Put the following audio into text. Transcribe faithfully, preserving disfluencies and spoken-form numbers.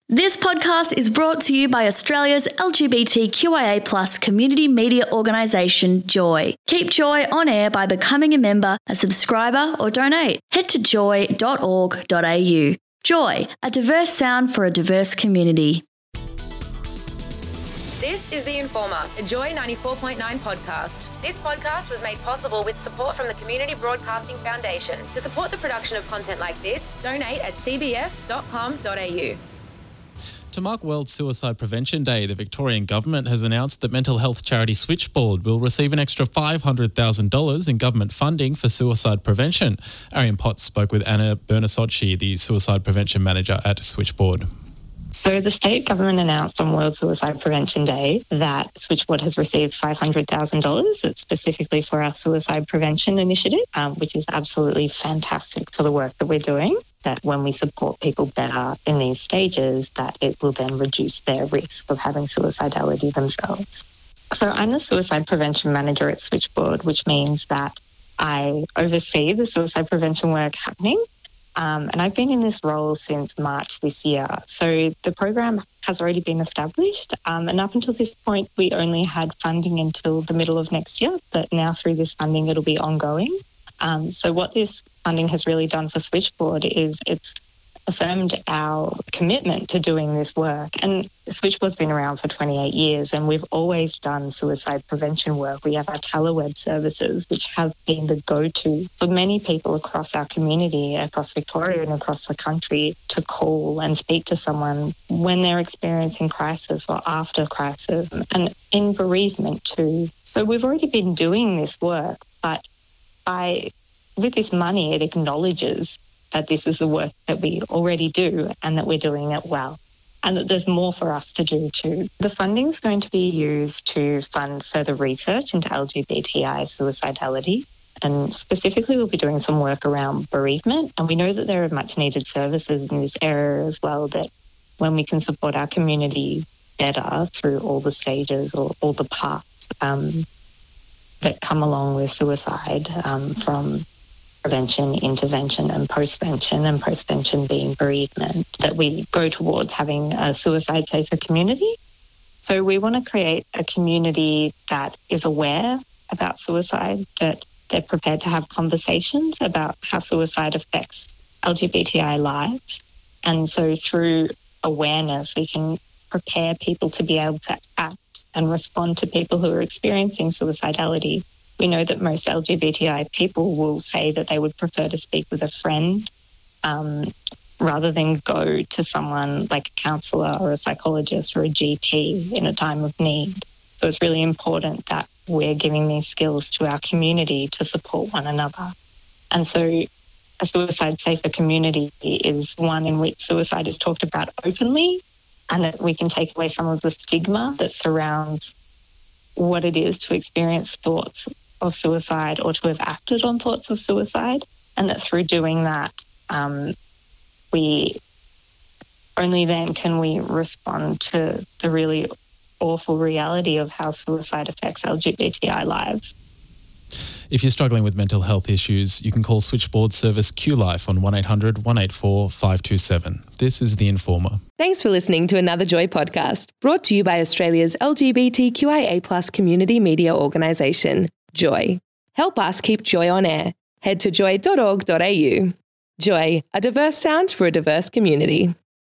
This podcast is brought to you by Australia's L G B T Q I A plus community media organisation, Joy. Keep Joy on air by becoming a member, a subscriber or donate. Head to joy dot org dot a u. Joy, a diverse sound for a diverse community. This is The Informer, a Joy ninety-four point nine podcast. This podcast was made possible with support from the Community Broadcasting Foundation. To support the production of content like this, donate at c b f dot com dot a u. To mark World Suicide Prevention Day, the Victorian Government has announced that mental health charity Switchboard will receive an extra five hundred thousand dollars in government funding for suicide prevention. Arian Potts spoke with Anna Bernasocci, the Suicide Prevention Manager at Switchboard. So the state government announced on World Suicide Prevention Day that Switchboard has received five hundred thousand dollars. It's specifically for our suicide prevention initiative, um, which is absolutely fantastic for the work that we're doing, that when we support people better in these stages, that it will then reduce their risk of having suicidality themselves. So I'm the Suicide Prevention Manager at Switchboard, which means that I oversee the suicide prevention work happening. Um, and I've been in this role since March this year. So the program has already been established. Um, and up until this point, we only had funding until the middle of next year. But now through this funding, it'll be ongoing. Um, so what this funding has really done for Switchboard is it's affirmed our commitment to doing this work. And Switchboard's been around for twenty-eight years and we've always done suicide prevention work. We have our TeleWeb services, which have been the go-to for many people across our community, across Victoria and across the country, to call and speak to someone when they're experiencing crisis or after crisis, and in bereavement too. So we've already been doing this work, but by with this money, it acknowledges that this is the work that we already do and that we're doing it well, and that there's more for us to do too. The funding is going to be used to fund further research into L G B T I suicidality, and specifically we'll be doing some work around bereavement, and we know that there are much needed services in this area as well, that when we can support our community better through all the stages or all the parts um, that come along with suicide, um, from prevention, intervention and postvention, and postvention being bereavement, that we go towards having a suicide safer community. So we want to create a community that is aware about suicide, that they're prepared to have conversations about how suicide affects L G B T I lives. And so through awareness, we can prepare people to be able to act and respond to people who are experiencing suicidality. We know that most L G B T I people will say that they would prefer to speak with a friend um, rather than go to someone like a counsellor or a psychologist or a G P in a time of need. So it's really important that we're giving these skills to our community to support one another. And so a suicide safer community is one in which suicide is talked about openly, and that we can take away some of the stigma that surrounds what it is to experience thoughts of suicide or to have acted on thoughts of suicide, and that through doing that, um, we only then can we respond to the really awful reality of how suicide affects L G B T I lives. If you're struggling with mental health issues, you can call Switchboard service Q Life on one eight hundred, one eight four, five two seven. This is The Informer. Thanks for listening to another Joy podcast, brought to you by Australia's L G B T Q I A plus community media organisation, Joy. Help us keep Joy on air. Head to joy dot org dot a u. Joy, a diverse sound for a diverse community.